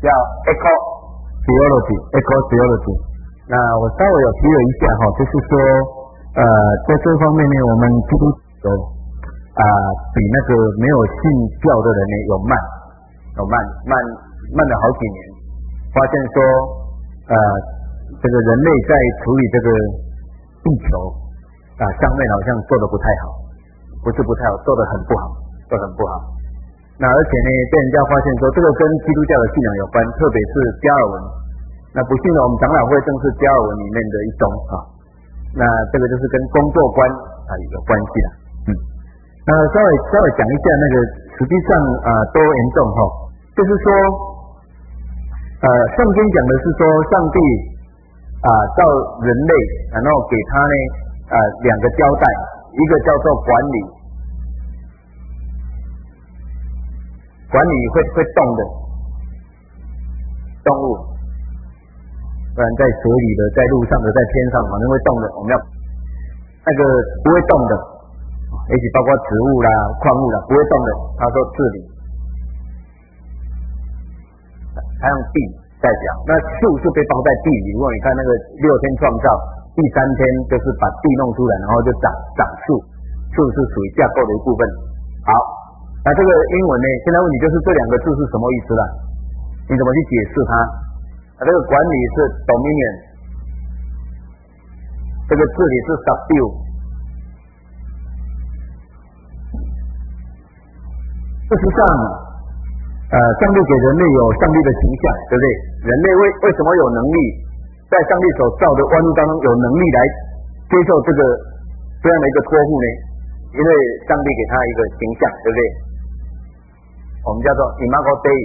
叫 eco theology。那我稍微有提了一下哈，就是说在这方面呢，我们基督徒比那个没有信教的人呢慢了好几年，发现说这个人类在处理这个地球上面好像做得不太好，不是不太好，做得很不好。那而且呢，被人家发现说这个跟基督教的信仰有关，特别是加尔文。那不幸的，我们长老会正是加尔文里面的一宗那这个就是跟工作观有关系啦。那稍微讲一下那个实际上多严重就是说圣经讲的是说上帝造人类，然后给他呢两个交代，一个叫做管理会动的动物，不然在水里的、在路上的、在天上反正会动的，我们要那个不会动的，也许包括植物啦、矿物啦，不会动的，他说治理。他用地在讲，那树是被放在地里。如果你看那个6天创造，第3天就是把地弄出来，然后就长树，树是属于架构的一部分。好，那这个英文呢，现在问题就是这两个字是什么意思啦？你怎么去解释它？这个管理是 dominion， 这个治理是 subdue。事实上，上帝给人类有上帝的形象，对不对？人类为什么有能力在上帝所造的万物当中有能力来接受这样的一个托付呢？因为上帝给他一个形象，对不对？我们叫做 imago Dei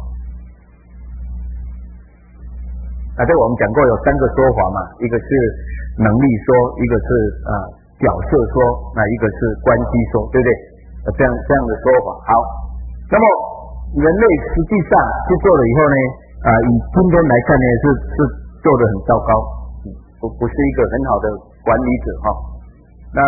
这个我们讲过有3个说法嘛，一个是能力说，一个是角色说，那一个是关系说，对不对？这样的说法。好，那么人类实际上去做了以后呢，以今天来看呢，是做得很糟糕，不是一个很好的管理者那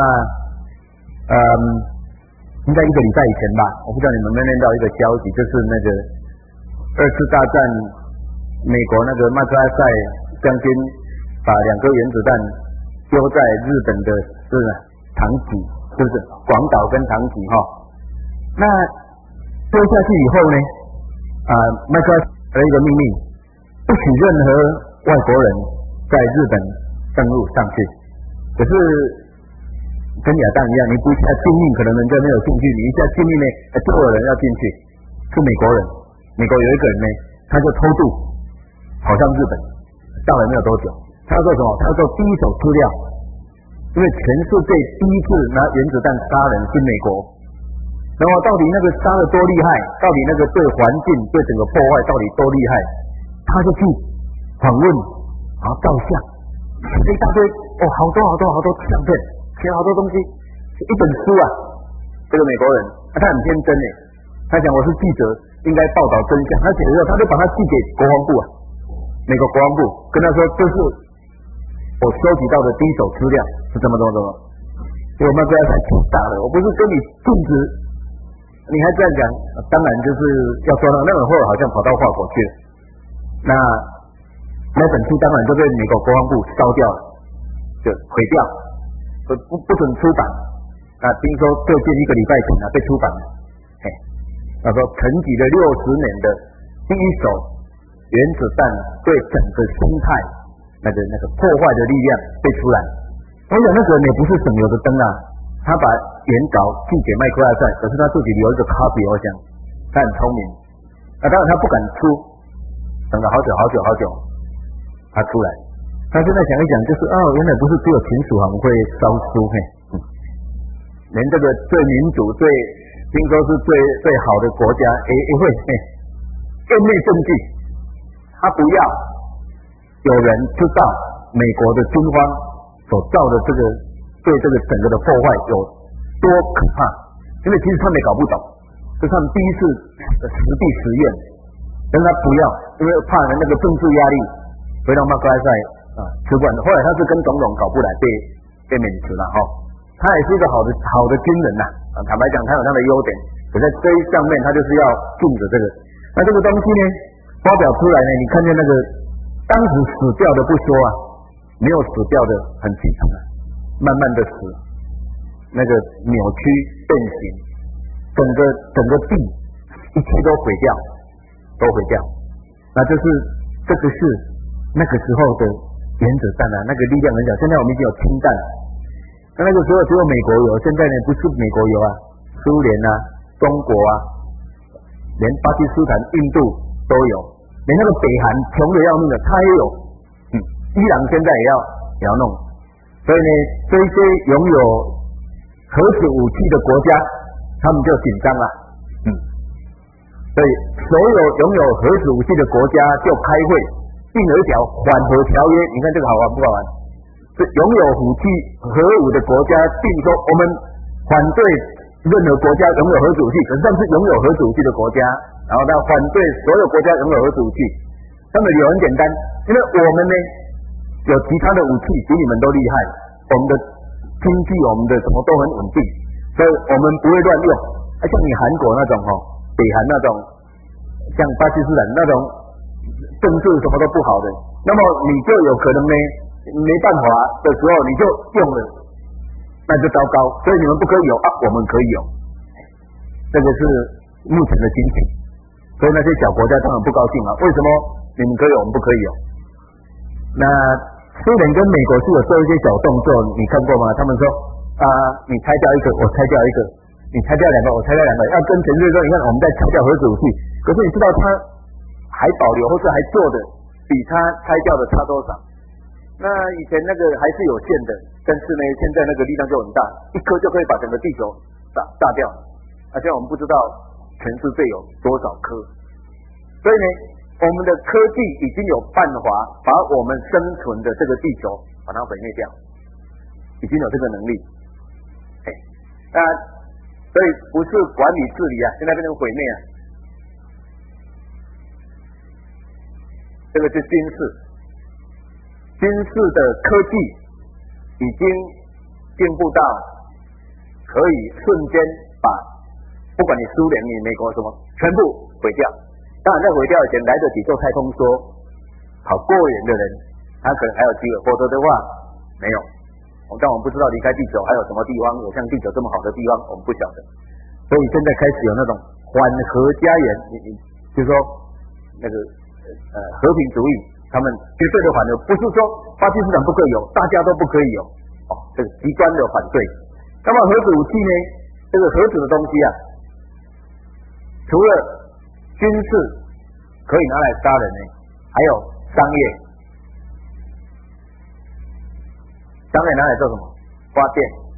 应该1个礼拜以前吧，我不知道你们有没有念到一个消息，就是那个2次大战，美国那个麦克阿瑟将军把2颗原子弹丢在日本的长崎，是不是广岛跟长崎那丢下去以后呢，麦克阿瑟的一个命令，不许任何外国人在日本登陆上去。可是跟亚当一样，你不一下禁令，可能人家没有兴趣；你一下禁令呢，就有人要进去。是美国人，美国有一个人呢，他就偷渡跑上日本，到了没有多久，他要做什么？他要做第一手资料，因为全世界第一次拿原子弹杀人是美国。然后到底那个杀得多厉害，到底那个对环境对整个破坏到底多厉害，他就去访问，然后照相，写了一大堆好多相片，写了好多东西，一本书这个美国人他很天真他想我是记者应该报道真相，他写了之后他就把它寄给国防部美国国防部，跟他说这是我收集到的第一手资料，是怎么，结果麦克阿瑟气大了，我不是跟你禁止，你还这样讲，当然就是要说到那本货好像跑到法国去了，那本书当然就被美国国防部烧掉了，就毁掉，不准出版。听说最近1个礼拜前被出版了，他说沉寂了60年的第一手原子弹对整个生态那个破坏的力量被出来。我想那个人也不是省油的灯他把原稿寄给麦克阿瑟，可是他自己留一个 copy， 我想他很聪明。当然他不敢出，等了好久他出来。他现在想一想，就是原来不是只有秦始皇会烧书连这个最民主、最听说是最好的国家也会院内政绩。他不要有人知道美国的军方所造的这个对这个整个的破坏有多可怕，因为其实他们也搞不懂，这是他们第一次实地实验，但他不要，因为怕那个政治压力会让麦克阿瑟吃惯的。后来他是跟总统搞不来，被免职了他也是一个好的军人坦白讲他有他的优点，可在这一上面他就是要禁止这个。那这个东西呢发表出来呢，你看见那个当时死掉的不说啊，没有死掉的很凄惨啊，慢慢的死，那个扭曲变形，整个地一切都毁掉，那就是这个是那个时候的原子弹啊，那个力量很小。现在我们已经有氢弹，那个时候只有美国有，现在呢不是美国有啊，苏联啊、中国啊，连巴基斯坦、印度都有，连那个北韩穷得要命的，他也有。伊朗现在也要弄，所以呢，这些拥有核子武器的国家，他们就紧张了。所以所有拥有核子武器的国家就开会定了一条缓和条约。你看这个好玩不好玩？是拥有武器核武的国家定说，我们反对任何国家拥有核子武器，可是他们是拥有核子武器的国家，然后他反对所有国家拥有核子武器。他们理由很简单，因为我们呢有其他的武器比你们都厉害，我们的经济我们的什么都很稳定，所以我们不会乱用。像你韩国那种北韩那种，像巴基斯坦那种政治什么都不好的，那么你就有可能呢没办法的时候你就用了，那就糟糕。所以你们不可以有啊，我们可以有，这个是目前的情形。所以那些小国家当然不高兴啊，为什么你们可以有我们不可以有？那苏联跟美国是有做一些小动作，你看过吗？他们说你拆掉一个，我拆掉一个，你拆掉两个，我拆掉两个，要跟全世界说，你看我们在拆掉核子武器，可是你知道他还保留或是还做的比他拆掉的差多少？那以前那个还是有限的，但是呢，现在那个力量就很大，一颗就可以把整个地球炸掉。而且我们不知道全世界有多少颗，所以呢，我们的科技已经有办法把我们生存的这个地球把它毁灭掉，已经有这个能力。那所以不是管理治理啊，现在变成毁灭啊。这个是军事的科技已经进步到可以瞬间把不管你苏联、你美国什么全部毁掉。当然在毁掉以前来得及做太空梭跑过远的人，他可能还有机会，否则的话没有。但我们不知道离开地球还有什么地方有像地球这么好的地方，我们不晓得。所以现在开始有那种缓和家园，就是说那个和平主义，他们绝对的反对，不是说巴基斯坦不可以有，大家都不可以有，这个极端的反对。那么核子武器呢？这个核子的东西啊，除了军事可以拿来杀人呢，还有商业拿来做什么？发电，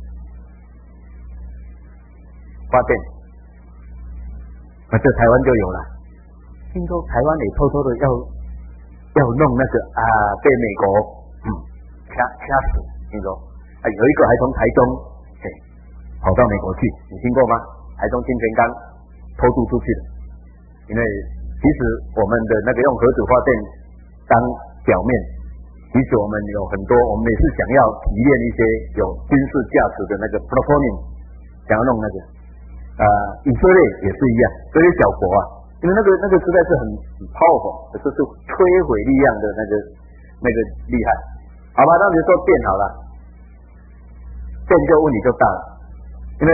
这台湾就有了。听说台湾也偷偷的要弄那个被美国掐死，听说有一个还从台中跑到美国去，你听过吗？台中清泉岗偷渡出去的。因为其实我们的那个用核子发电当表面，其实我们有很多，我们也是想要提炼一些有军事价值的那个 plutonium， 想要弄那个以色列也是一样，这些小国啊，因为那个实在是很 powerful， 可是是摧毁力量的那个厉害。好吧，那比如说电好了，电就问题就大了，因为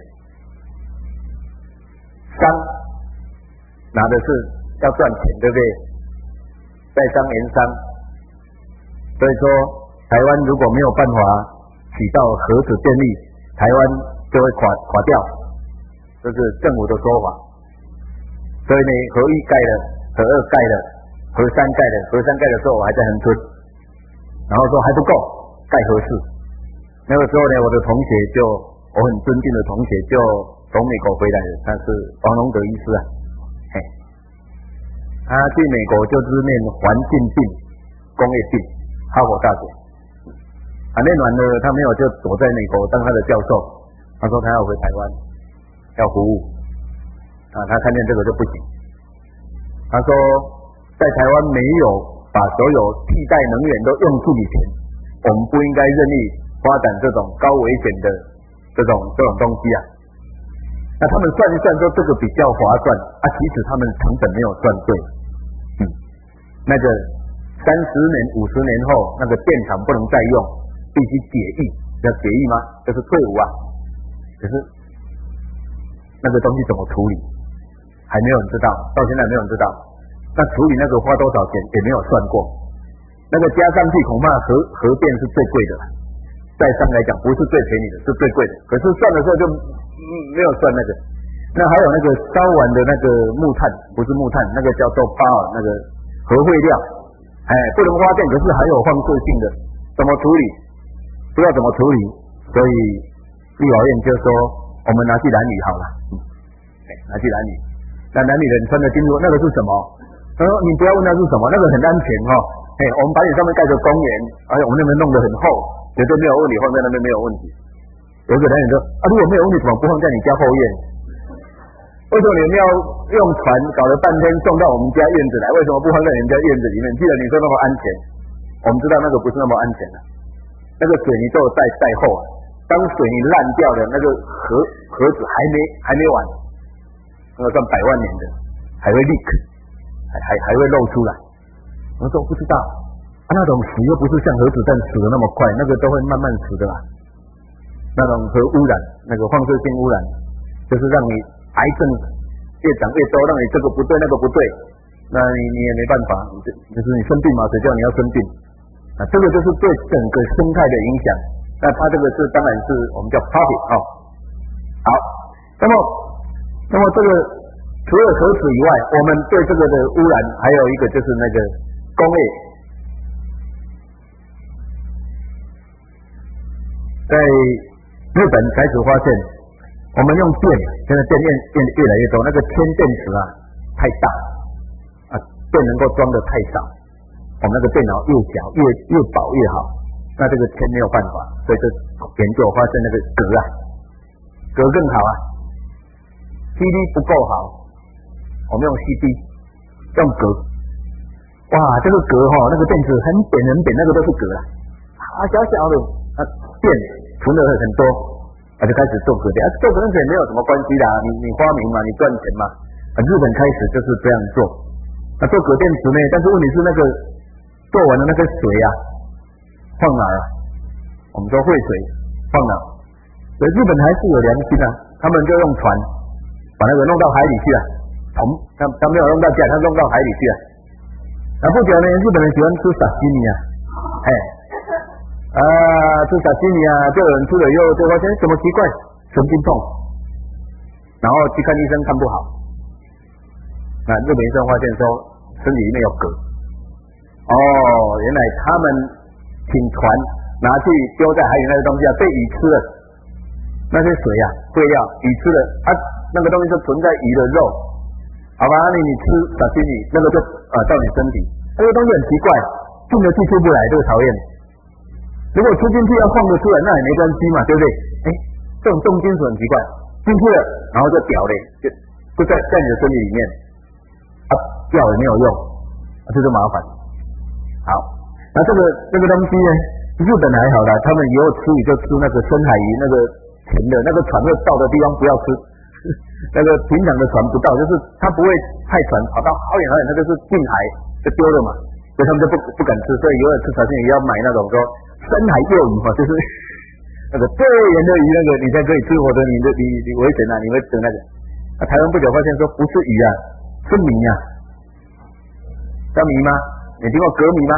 商拿的是要赚钱，对不对？在商言商，所以说台湾如果没有办法起到核子电力，台湾就会垮掉，这是政府的说法。所以呢，核一盖了，核二盖了，核三盖了，核三盖的时候我还在恒春，然后说还不够，盖核四。那个时候呢，我的同学我很尊敬的同学就从美国回来的，他是王荣德医师啊。他去美国就是念环境病、工业病，哈佛大学。念完了，他没有就躲在美国当他的教授。他说他要回台湾，要服务。他看见这个就不行。他说，在台湾没有把所有替代能源都用出以前，我们不应该任意发展这种高危险的这种东西啊。那他们算一算说这个比较划算啊，其实他们成本没有算对。 那个30年、50年后，那个电厂不能再用，必须解役，叫解役吗？就是退伍啊。可是那个东西怎么处理，还没有人知道，到现在没有人知道。那处理那个花多少钱也没有算过，那个加上去恐怕核电是最贵的了，再上来讲不是最便宜的，是最贵的。可是算的时候就没有算那个。那还有那个烧完的那个木炭，不是木炭，那个叫做那个核废料，不能发电，可是还有放射性的，怎么处理？不知道怎么处理，所以立法院就说我们拿去蓝屿好了，拿去蓝屿。那蓝屿人穿的清楚，那个是什么？他说你不要问那是什么，那个很安全哈。我们把你上面盖个公园，而且我们那边弄得很厚，绝对没有问题，放在那边没有问题。有个男人说如果没有问题，怎么不放在你家后院？为什么你们要用船搞了半天送到我们家院子来？为什么不放在人家院子里面？既然你说那么安全，我们知道那个不是那么安全的，那个水泥都有带厚啊。当水泥烂掉的那个盒子还没完，那个算100万年的，还会 leak， 还会漏出来。我说我不知道那种死又不是像核子弹死的那么快，那个都会慢慢死的啦。那种核污染，那个放射性污染，就是让你癌症越长越多，让你这个不对那个不对，那你也没办法，就是你生病嘛，谁叫你要生病？这个就是对整个生态的影响。那它这个是当然是我们叫 profit 好，那么这个除了核子以外，我们对这个的污染还有一个就是那个工业。在日本开始发现，我们用电，现在电越来越多，那个铅电池太大电能够装的太少，我们那个电脑越小越薄越好，那这个铅没有办法，所以这研究发现那个镉更好CD 不够好，我们用 CD 用镉，哇，这个镉那个电池很扁，那个都是镉小小的电存了很多，就开始做镉电，做镉电也没有什么关系啦，你发明嘛，你赚钱嘛，日本开始就是这样做。做镉电池呢，但是问题是那个做完的那个水放哪儿我们说废水放哪？所以日本还是有良心他们就用船把那个弄到海里去他没有弄到家，他弄到海里去不久呢，日本人喜欢吃沙西米吃沙西米就有人吃了以后就发现怎么奇怪，神经痛，然后去看医生看不好，那日本医生发现说身体里面有镉，原来他们请船拿去丢在海里那个东西被鱼吃了，那些水废料鱼吃了那个东西就存在鱼的肉，好吧，你吃沙西米那个就到你身体，那个东西很奇怪，进得去出不来，这个讨厌。如果吃进去要放得出来，那也没关系嘛，对不对？这种重金属很奇怪，进去了然后就掉了，就在你的身体里面掉也没有用这就麻烦。好，那这个东西呢，日本还好啦，他们以后吃鱼就吃那个深海鱼，那个甜的，那个船会到的地方不要吃，那个平常的船不到，就是它不会派船跑到好远好远，那个是近海就丢了嘛，所以他们就不敢吃，所以以后吃沙县也要买那种说深海幼鱼就是那个最远的鱼，那个你才可以吃，或者你危险你会吃那个。台湾不久发现说不是鱼是米叫米吗？你听过镉米吗？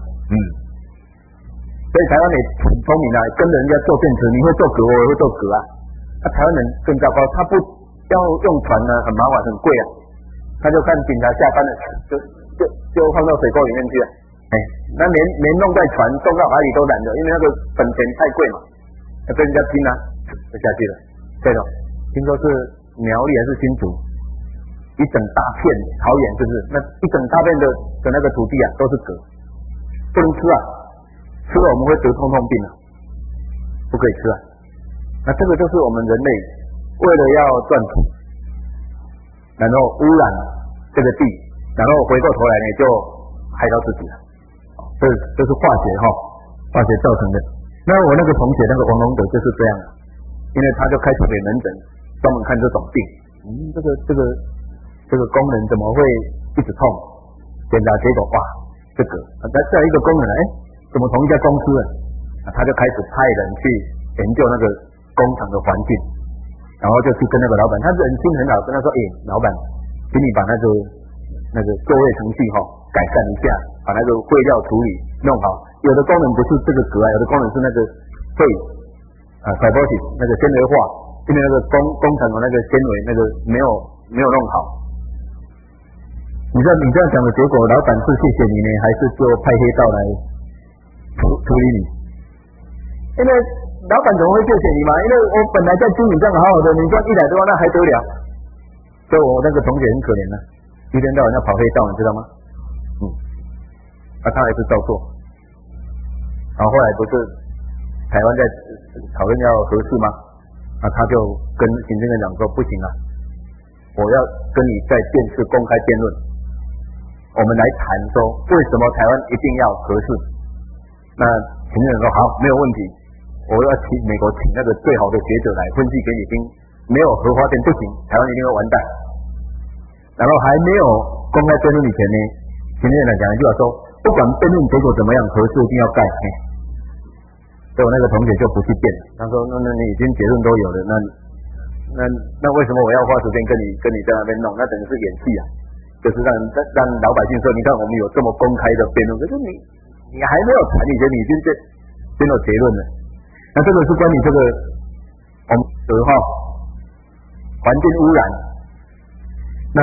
所以台湾也很聪明跟着人家做电池，你会做镉，我也会做镉台湾人更糟糕，他不要用船很麻烦很贵他就看警察下班了就放到水沟里面去那连弄在船送到海里都懒得，因为那个本钱太贵嘛，要跟人家拼就下去了。对了，听说是苗栗还是新竹，一整大片桃园就是那一整大片的那个土地都是镉，不能吃吃了我们会得痛病不可以吃那这个就是我们人类为了要赚钱，然后污染这个地，然后回过头来呢就害到自己了。这是化学造成的。那我那个同学那个王龙德就是这样因为他就开特别门诊专门看这种病，这个工人怎么会一直痛？检查结果这个，再一个工人呢，怎么同一家公司他就开始派人去研究那个工厂的环境，然后就去跟那个老板，他人心很好，跟他说，老板，请你把那个作业程序改善一下，把那个废料处理弄好。有的功能不是这个格有的功能是那个废fibrosis 那个纤维化，因为那个工厂的那个纤维那个没有弄好。你这样讲的结果，老板是谢谢你呢，还是就派黑道来处理你？因为老板怎么会谢谢你嘛？因为我本来在经营这样好好的，你这样100多万那还得了？所以我那个同学很可怜啊，一天到晚要跑黑道，你知道吗？他还是照做。然后后来不是台湾在讨论要核四吗？他就跟行政院长说不行啊，我要跟你在电视公开辩论，我们来谈说为什么台湾一定要核四。那行政院长说好，没有问题，我要请美国请那个最好的学者来分析给你听，没有核发电不行，台湾一定会完蛋。然后还没有公开辩论以前呢，行政院长讲一句话说，不管辩论结果怎么样，核四一定要盖。所以我那个同学就不去辩了，他说那你已经结论都有了，那为什么我要花时间跟你在那边弄？那等于是演戏啊，就是让老百姓说，你看我们有这么公开的辩论，可是你还没有谈以前，你已经先有结论了。那这个是关于这个我们环境污染。那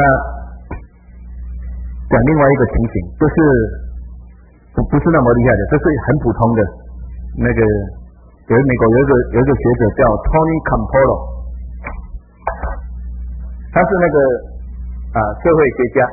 讲另外一个情形，就是不是那么厉害的，这是很普通的。那个美国有一个学者叫 Tony Campolo， 他是那个社会学家。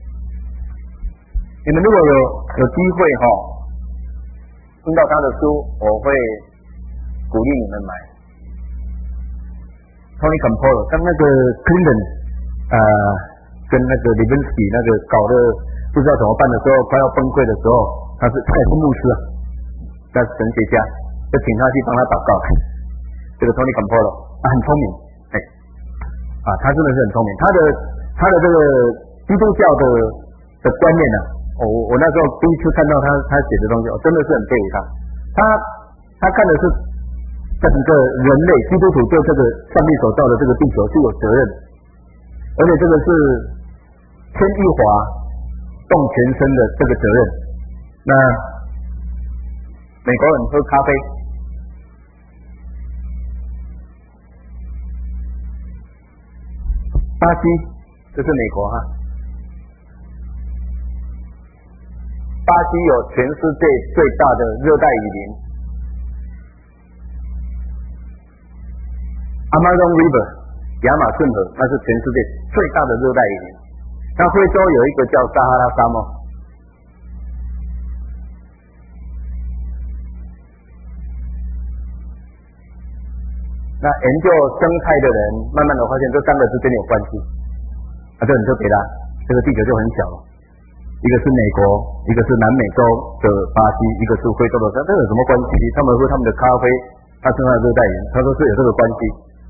你们如果有机会听到他的书，我会鼓励你们买。Tony Campolo 跟那个 Clinton 跟那个 Levinsky 那个搞得不知道怎么办的时候，快要崩溃的时候，他也是牧师啊。他是神学家，就请他去帮他祷告。这个 Tony Campolo 很聪明，他真的是很聪明。他的这个基督教的观念我那时候第一次看到他写的东西，我真的是很佩服他。他看的是整个人类基督徒对这个上帝所造的这个地球是有责任，而且这个是牵一发动全身的这个责任。那美国人喝咖啡，巴西这是美国巴西有全世界最大的热带雨林 Amazon River 亚马逊河，那是全世界最大的热带雨林。那非洲有一个叫撒哈拉沙漠。那研究生态的人慢慢的发现这3个之间有关系，这你就给他，这个地球就很小了。一个是美国，一个是南美洲的巴西，一个是非洲的，这有什么关系？他们喝他们的咖啡，他生在热带雨林，他说是有这个关系。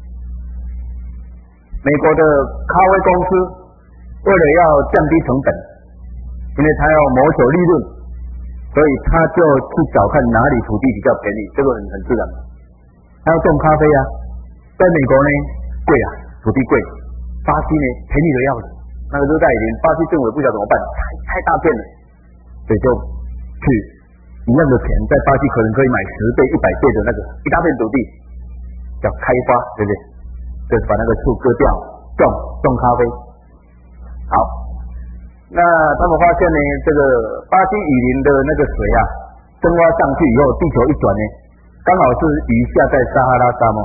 美国的咖啡公司为了要降低成本，因为他要谋求利润，所以他就去找看哪里土地比较便宜，这个很自然。他要种咖啡在美国呢贵土地贵，巴西呢便宜的要死。那个热带雨林，巴西政府也不晓得怎么办，太大片了，所以就去一样的钱，在巴西可能可以买10倍、100倍的那个一大片土地，叫开发，对不对？就是把那个树割掉，种咖啡。好，那他们发现呢，这个巴西雨林的那个水蒸发上去以后，地球一转呢，刚好是雨下在撒哈拉沙漠，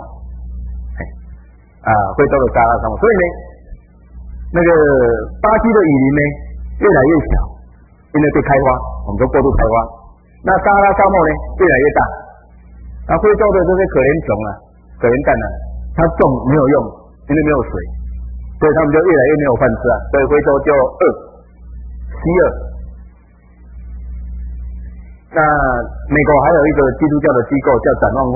非洲的撒哈拉沙漠，所以呢，那个巴西的雨林呢越来越小，因为被开发，我们说过度开发。那撒哈拉沙漠呢越来越大，那非洲的这些可怜虫可怜蛋它种没有用，因为没有水，所以他们就越来越没有饭吃所以非洲就饥饿。那美国还有一个基督教的机构叫展望会，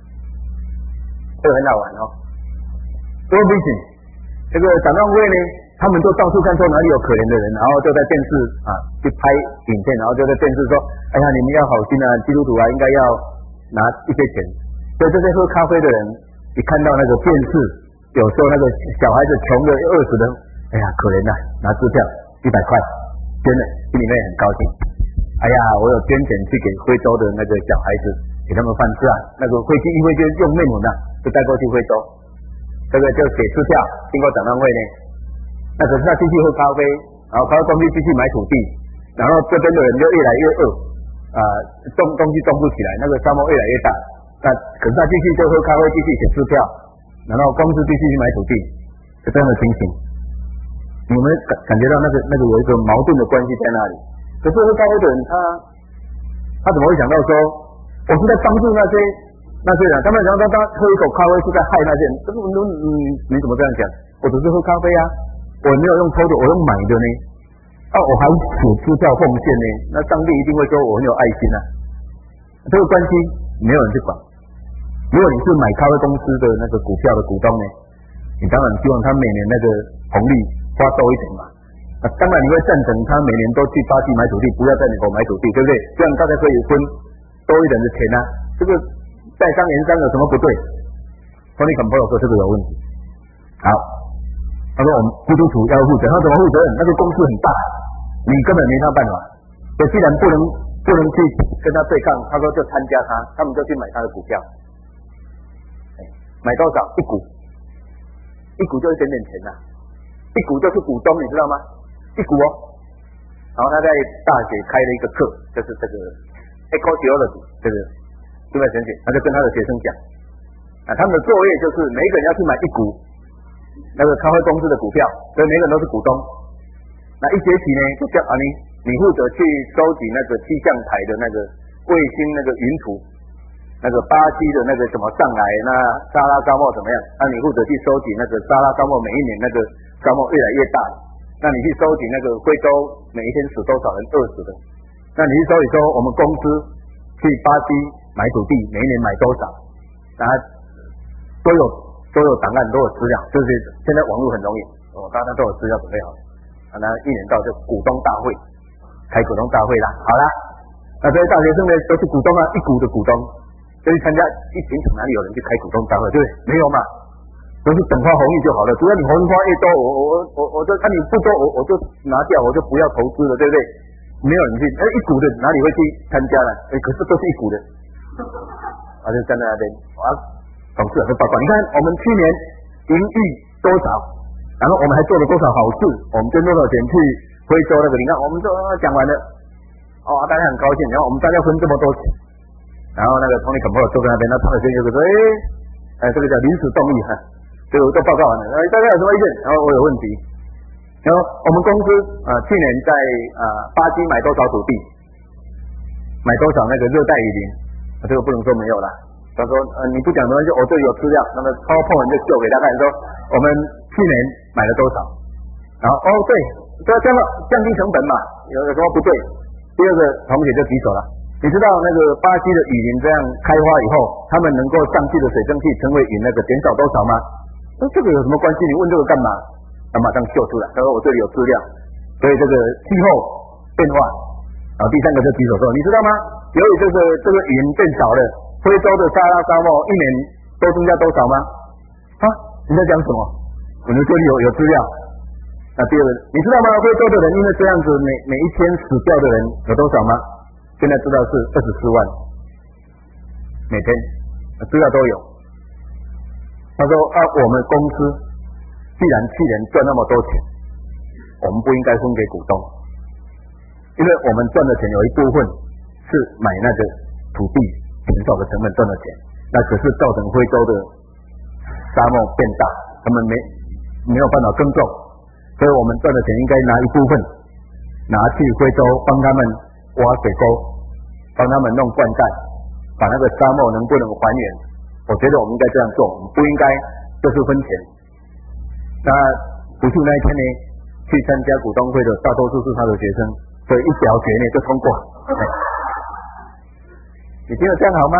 这个很好玩World Vision。这个展望会呢， 他们就到处看说哪里有可怜的人，然后就在电视去拍影片，然后就在电视说，哎呀，你们要好心啊，基督徒啊应该要拿一些钱。所以这些喝咖啡的人一看到那个电视，有时候那个小孩子穷的饿死的，哎呀可怜啊，拿支票100块捐了，心里面很高兴。哎呀，我有捐钱去给非洲的那个小孩子，给他们饭吃啊。那个飞机一飞就用内蒙就带过去非洲，这个就给支票，经过展览会呢。那可是他继续喝咖啡，然后咖啡公司继续买土地，然后这边的人就越来越饿，种东西种不起来，那个沙漠越来越大。那可是他继续就喝咖啡，继续写支票，然后公司继续去买土地，是这样的情形。你们感觉到那个有一个矛盾的关系在那里？可是喝咖啡的人他怎么会想到说，我是在帮助那些人？他们想到他喝一口咖啡是在害那些人。你怎么这样讲？我只是喝咖啡啊，我没有用偷的，我用买的呢。我还写支票奉献呢，那上帝一定会说我很有爱心啊。这个关系没有人去管。如果你是买咖啡公司的那个股票的股东呢，你当然希望他每年那个红利花多一点嘛。当然你会赞成他每年都去巴西买土地，不要在美国买土地，对不对？这样大家可以分多一点的钱啊。这个在商言商有什么不对？Tony Campbell 说这个有问题。好，他说我们基督徒要负责，他怎么负责任？那个公司很大，你根本没他办法。所以既然不能去跟他对抗，他说就参加他们就去买他的股票。买多少？一股就一点点钱呐，一股就是股东，你知道吗？一股哦。然后他在大学开了一个课，就是这个 ecology， 这个对吧？他就跟他的学生讲，他们的作业就是每一个人要去买一股那个咖啡公司的股票，所以每个人都是股东。那一学期呢，就叫你负责去收集那个气象台的那个卫星那个云图。那个巴西的那个什么上来，那沙拉沙漠怎么样？你负责去收集那个沙拉沙漠每一年那个沙漠越来越大，那你去收集那个非洲每一天死多少人饿死的，那你去收集说我们公司去巴西买土地每一年买多少，都有档案都有资料，就是现在网络很容易大家都有资料准备好，那一年到就股东大会，开股东大会啦，好啦，那这些大学生呢都是股东啊，一股的股东。就去参加，一平常哪里有人去开股东大会，对不对？没有嘛，都是等花红利就好了。只要你红花越多，我就看你不多，我就拿掉，我就不要投资了，对不对？没有人去，一股的哪里会去参加呢？可是都是一股的，就站在那边，董事长会报告，你看我们去年盈余多少，然后我们还做了多少好事，我们捐多少钱去非洲那个，你看我们都讲完了，大家很高兴，然后我们大家分这么多钱。然后那个 Tony Campbell 坐在那边，他的学生就说：“这个叫临时动议哈，这个都报告完了，大家有什么意见？然后我有问题。然后我们公司去年在巴西买多少土地，买多少那个热带雨林，这个不能说没有啦。他说你不讲的话，就我这里有资料，那么PowerPoint就秀给大家看，说我们去年买了多少。然后对，这样降低成本嘛，有什么不对？第二个同学就举手了。”你知道那个巴西的雨林这样开花以后，他们能够上去的水蒸气成为云那个减少多少吗？这个有什么关系？你问这个干嘛？他马上秀出来，他说我这里有资料，所以这个气候变化。然后第三个就举手说，你知道吗？由于这个云变少了，非洲的沙拉沙漠一年都增加多少吗？你在讲什么？我们这里有资料。那第二个，你知道吗？非洲的人因为这样子每一天死掉的人有多少吗？现在知道是24万，每天资料都有。他说我们公司既然去年赚那么多钱，我们不应该分给股东，因为我们赚的钱有一部分是买那个土地减少的成本赚的钱，那可是造成非洲的沙漠变大，他们没有办法耕种，所以我们赚的钱应该拿一部分拿去非洲帮他们挖水沟，帮他们弄灌溉，把那个沙漠能不能还原？我觉得我们应该这样做，我们不应该就是分钱。那不是那一天呢，去参加股东会的大多数是他的学生，所以一表决呢就通过。你觉得这样好吗？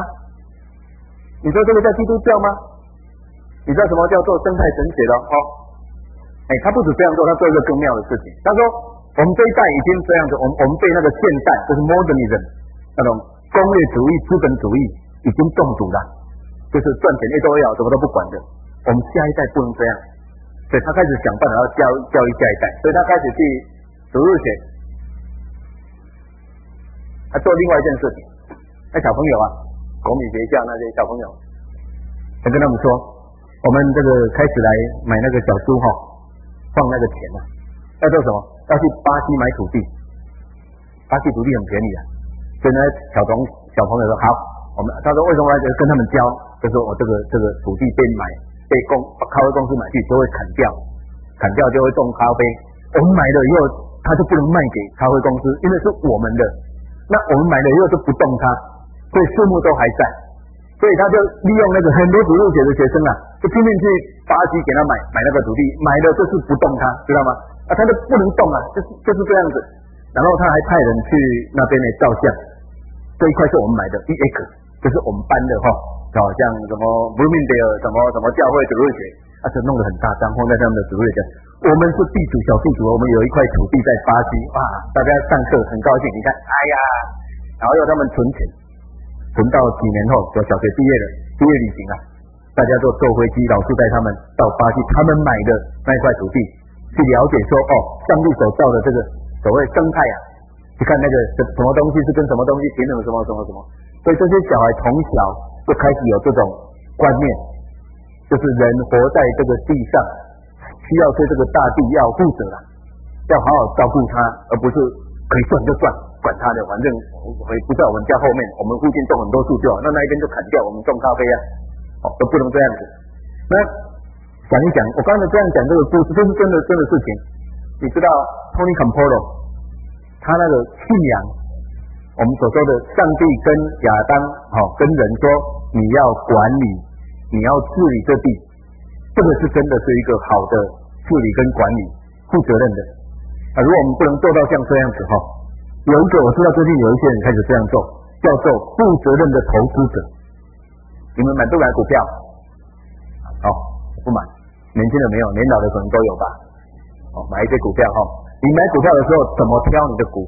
你说这个叫基督教吗？你知道什么叫做生态神学了？ 他不止这样做，他做一个更妙的事情。他说，我们这一代已经这样子，我们被那个现代，就是 modernism 那种工业主义、资本主义已经中毒了，就是赚钱一都要，什么都不管的。我们下一代不能这样，所以他开始想办法要教育下一代，所以他开始去读日学，他做另外一件事情。那小朋友啊，国民学校那些小朋友，他跟他们说，我们这个开始来买那个小书放那个钱啊，要做什么？要去巴西买土地，巴西土地很便宜啊。所以呢，小朋友说好，他说为什么要跟他们教？就是我这个土地被咖啡公司买去，就会砍掉就会种咖啡。我们买了以后，他就不能卖给咖啡公司，因为是我们的。那我们买了以后就不动它，所以树木都还在。所以他就利用那个很多读入学的学生啊，就拼命去巴西给他买那个土地，买了就是不动它，知道吗？他就不能动啊，就是这样子。然后他还派人去那边呢照相，这一块是我们买的1 acre，就是我们班的好像什么 Bloomingdale 什么教会主日学，就弄得很大张，放在他们的主日学。我们是地主小地主，我们有一块土地在巴西，哇，大家上课很高兴，你看，哎呀，然后要他们存钱，存到几年后，就小学毕业旅行啊，大家都坐飞机，老师带他们到巴西，他们买的那块土地，去了解说，上帝所造的这个所谓生态啊，去看那个什么东西是跟什么东西平衡，什么，所以这些小孩从小就开始有这种观念，就是人活在这个地上，需要对这个大地要负责啦，要好好照顾它，而不是可以赚就赚，管它的，反正不在我们家后面，我们附近种很多树就好，那一边就砍掉，我们种咖啡啊，都不能这样子。那想一想，我刚才这样讲这个故事，这是真的事情。你知道 Tony Campolo 他那个信仰，我们所说的上帝跟亚当跟人说，你要管理，你要治理这地，这个是真的是一个好的治理跟管理，负责任的。如果我们不能做到像这样子有一个我知道最近有一些人开始这样做，叫做负责任的投资者。你们买不买股票？不买，年轻的没有，年老的可能都有吧。买一些股票你买股票的时候怎么挑你的股？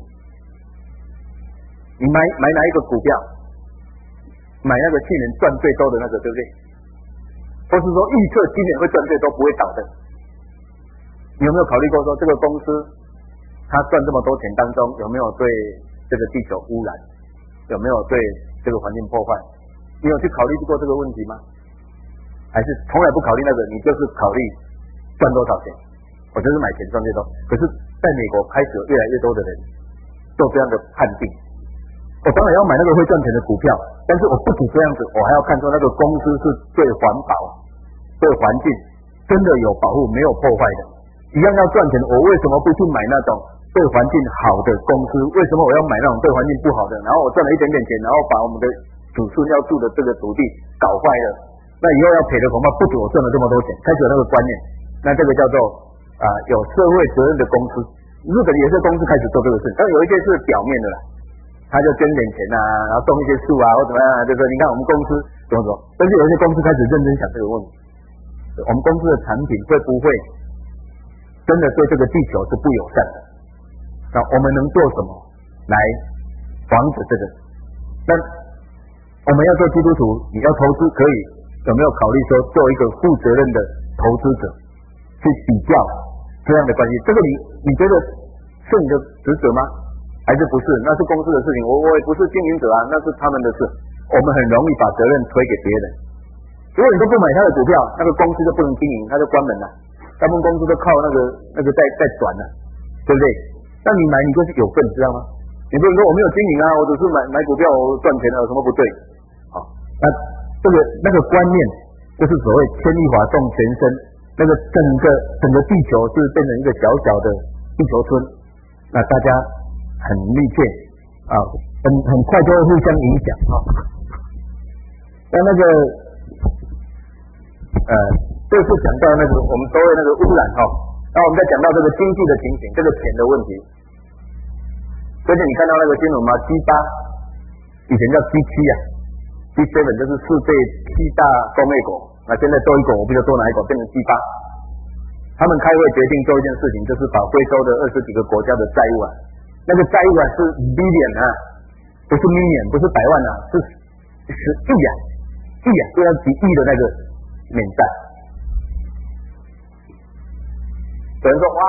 你买哪一个股票？买那个去年赚最多的那个，对不对？或是说预测今年会赚最多，不会倒的。你有没有考虑过说这个公司它赚这么多钱当中有没有对这个地球污染，有没有对这个环境破坏？你有去考虑过这个问题吗？还是从来不考虑那个，你就是考虑赚多少钱？我就是买钱赚最多。可是在美国开始有越来越多的人做这样的判定。我当然要买那个会赚钱的股票，但是我不止这样子，我还要看出那个公司是对环保、对环境真的有保护，没有破坏的。一样要赚钱，我为什么不去买那种对环境好的公司？为什么我要买那种对环境不好的？然后我赚了一点点钱，然后把我们的祖孙要住的这个土地搞坏了，那以后要赔的恐怕不止我赚了这么多钱。开始有那个观念，那这个叫做有社会责任的公司。日本也是公司开始做这个事，但有一些是表面的啦，他就捐点钱啊，然后种一些树啊，或怎么样啊，就是你看我们公司怎么，但是有一些公司开始认真想这个问题，我们公司的产品会不会真的对这个地球是不友善的？那我们能做什么来防止这个？那我们要做基督徒，你要投资可以，有没有考虑说做一个负责任的投资者，去比较这样的关系？这个你觉得是你的职责吗？还是不是？那是公司的事情，我也不是经营者啊，那是他们的事。我们很容易把责任推给别人。如果你都不买他的股票，那个公司就不能经营，他就关门了。大部分公司都靠那个在转了，对不对？那你买你就是有份，知道吗？你不能说我没有经营啊，我只是买股票我赚钱了，有什么不对？那那个观念就是所谓牵一发动全身，那个整个地球是变成一个小小的地球村，那大家很密切很快就会互相影响那个这是讲到那个我们所谓那个污染然后我们再讲到这个经济的情形，这个钱的问题。最近你看到那个新闻吗？G8以前叫G7G7就是世界7大工业国，那现在多一个我不知道多哪一个变成G8。 他们开会决定做一件事情，就是把非洲的20几个国家的债务啊，那个债务啊是 billion 啊，不是 million， 不是百万啊，是亿啊，就要几亿的那个免债。有人说哇，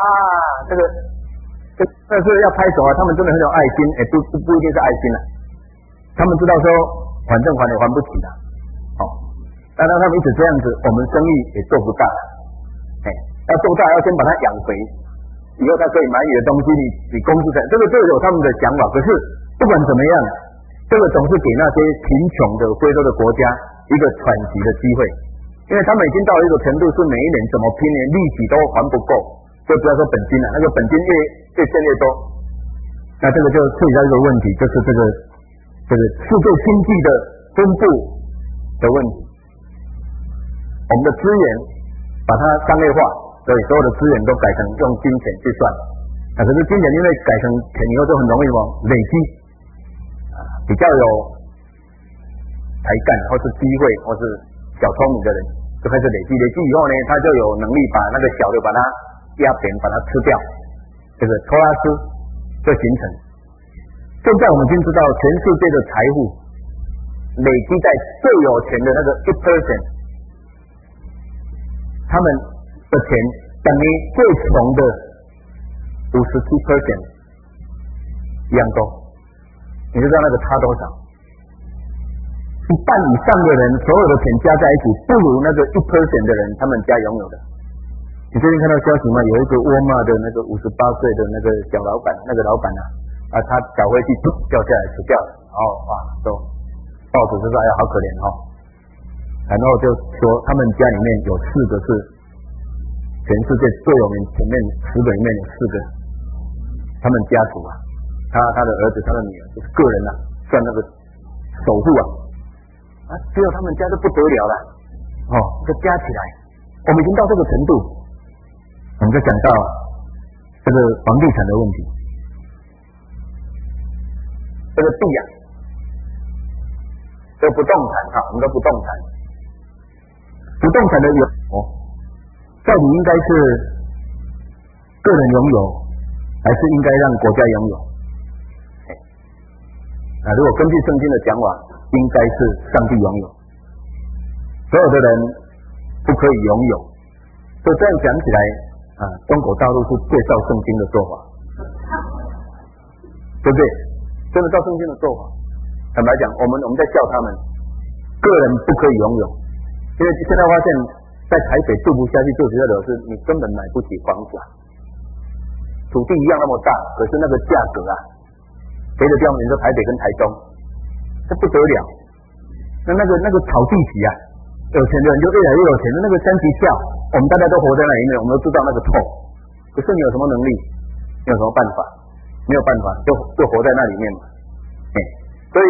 这是要拍手啊，他们真的很有爱心，不一定是爱心啊，他们知道说反正还也还不起的，当然他们一直这样子，我们生意也做不大，要做大要先把它养肥，以后他可以买你的东西，你公司才这个有他们的想法。可是不管怎么样，这个总是给那些贫穷的非洲的国家一个喘息的机会，因为他们已经到了一个程度，是每一年怎么拼，连利息都还不够，就不要说本金了，那个本金越欠越多。那这个就涉及到一个问题，就是这个世界经济的分布的问题。我们的资源把它商业化，所以所有的资源都改成用金钱去算。可是金钱因为改成钱以后就很容易累积，比较有才干或是机会或是小聪明的人就开始累积以后呢，他就有能力把那个小的把它压扁，把它吃掉，这个托拉斯就形成。现在我们已经知道全世界的财富累积在最有钱的那个1%，他们的钱等于最穷的57%一样多，你就知道那个差多少。一半以上的人所有的钱加在一起，不如那个1%的人他们家拥有的。你最近看到消息吗？有一个沃尔玛的那个58岁的那个小老板，那个老板他小飞机掉下来死掉了，都报纸就说哎呀好可怜然后就说他们家里面有4个是全世界最有名，前面10个里面有4个，他们家族他的儿子他的女儿就是个人算那个首富只有他们家就不得了了这加起来我们已经到这个程度。我们就讲到这个房地产的问题，这个地这个不动产我们的不动产的有到底应该是个人拥有，还是应该让国家拥有？如果根据圣经的讲法，应该是上帝拥有，所有的人不可以拥有。所以这样讲起来中国大陆是最照圣经的做法，对不对？真的照圣经的做法。坦白讲，我们在笑他们，个人不可以拥有，因为现在发现，在台北住不下去，最主要的是你根本买不起房子土地一样那么大，可是那个价格别的地方，你说台北跟台中，这不得了。那个炒地皮有钱的人就越来越有钱，那个三级跳，我们大家都活在那里面，我们都知道那个痛。可是你有什么能力？你有什么办法？没有办法，就活在那里面嘛。所以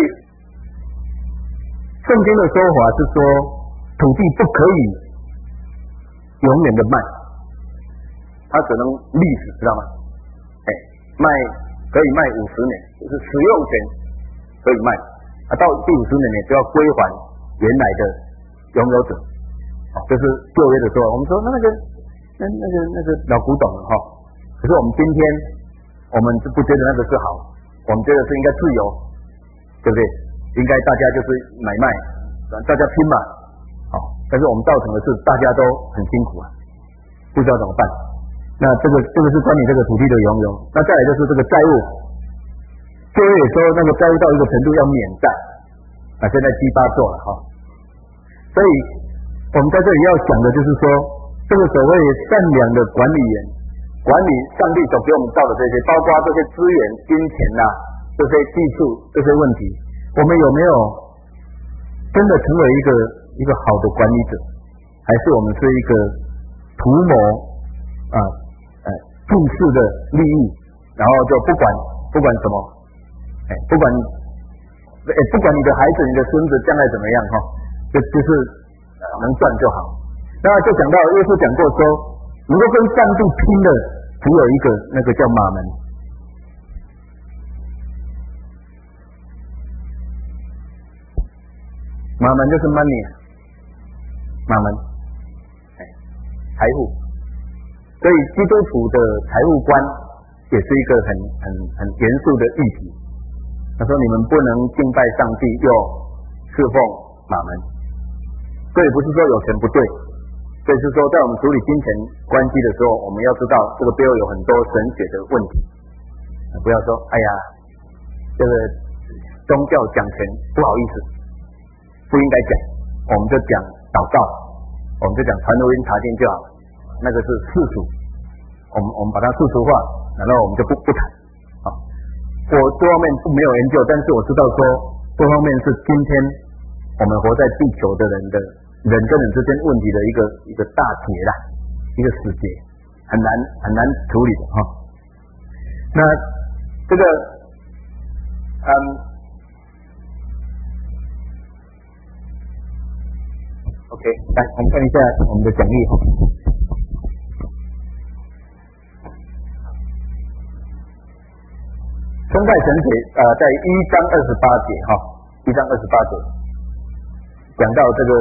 圣经的说法是说，土地不可以永远的卖，它只能历史，知道吗？可以卖50年，就是使用权可以卖，到第50年呢就要归还原来的拥有者。就是旧约的时候，我们说那个老古董了可是我们今天我们就不觉得那个是好，我们觉得是应该自由，对不对？应该大家就是买卖，大家拼嘛但是我们造成的是大家都很辛苦不知道怎么办。那这个是关于这个土地的拥有。那再来就是这个债务，旧约也说那个债务到一个程度要免债现在G8做了所以我们在这里要讲的就是说，这个所谓善良的管理员，管理上帝所给我们造的这些，包括这些资源、金钱这些技术、这些问题，我们有没有真的成为一个好的管理者，还是我们是一个图谋注视的利益，然后就不管什么，不管你的孩子、你的孙子将来怎么样就是能赚就好。那就讲到耶稣讲过说，能够跟上帝拼的只有一个，那个叫马门。马门就是 money， 马门，财富。 所以基督徒的财务观也是一个很严肃的议题。他说你们不能敬拜上帝又侍奉马门，这也不是说有钱不对，所以是说在我们处理金钱关系的时候，我们要知道这个背后有很多神学的问题，不要说哎呀这个宗教讲钱不好意思，不应该讲，我们就讲祷告，我们就讲传福音查经就好，那个是世俗，我们把它世俗化，然后我们就不谈。我这方面没有研究，但是我知道说这方面是今天我们活在地球的人的人跟人之间问题的一个大结啦，一个死结，很难处理的哈。那这个OK， 来我们看一下我们的讲义。生态神学在1章28节1章28节讲到这个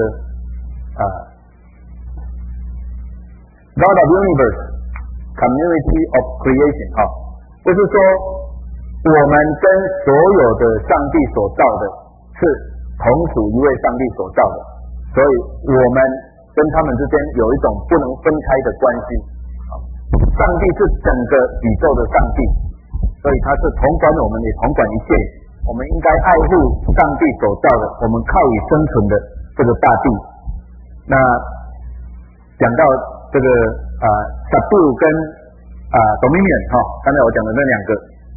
God of Universe Community of Creation 就是说我们跟所有的上帝所造的是同属一位上帝所造的，所以我们跟他们之间有一种不能分开的关系。上帝是整个宇宙的上帝，所以他是统管我们，也统管一切。我们应该爱护上帝所造的，我们靠以生存的这个大地。那讲到这个subdue 跟dominion 刚才我讲的那两个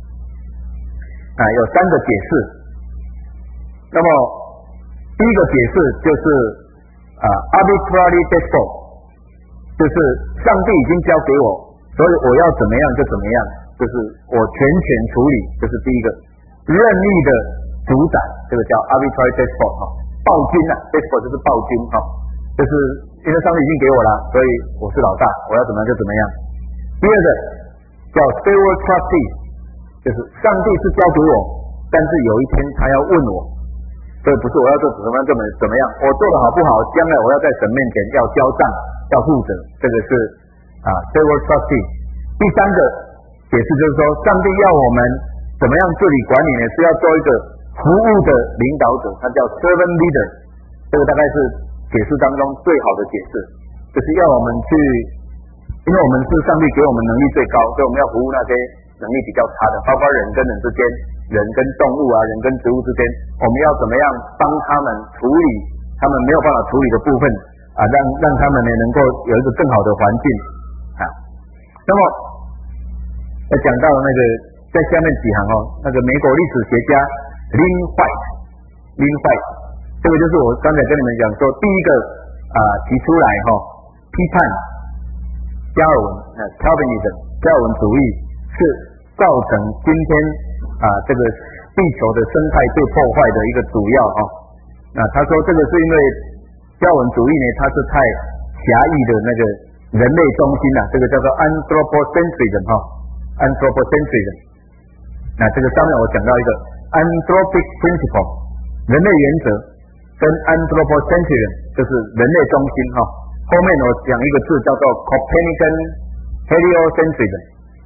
有3个解释。那么第一个解释就是arbitrary despot， 就是上帝已经交给我，所以我要怎么样就怎么样，就是我全权处理，这是第一个。任意的主宰，这个叫 arbitrary despot 暴君despot 就是暴君就是因为上帝已经给我了，所以我是老大，我要怎么样就怎么样。第二个叫 steward trustee， 就是上帝是交给我，但是有一天他要问我，所以不是我要做怎么样怎么样，我做的好不好，将来我要在神面前要交账要负责，这个是steward trustee。第3个解释就是说，上帝要我们怎么样治理管理呢？是要做一个服务的领导者，他叫 servant leader。这个大概是解释当中最好的解释，就是要我们去，因为我们是上帝给我们能力最高，所以我们要服务那些能力比较差的，包括人跟人之间、人跟动物人跟植物之间，我们要怎么样帮他们处理他们没有办法处理的部分让他们呢能够有一个更好的环境那么讲到那个在下面几行那个美国历史学家 Lynn White， 这个就是我刚才跟你们讲说，第一个提出来批判加尔文Calvinism 加尔文主义是造成今天这个地球的生态被破坏的一个主要那他说这个是因为加尔文主义呢，它是太狭义的那个人类中心这个叫做 anthropocentrism anthropocentrism。那这个上面我讲到一个 anthropic principle 人类原则跟 anthropocentrism 就是人类中心后面我讲一个字叫做 Copernican heliocentrism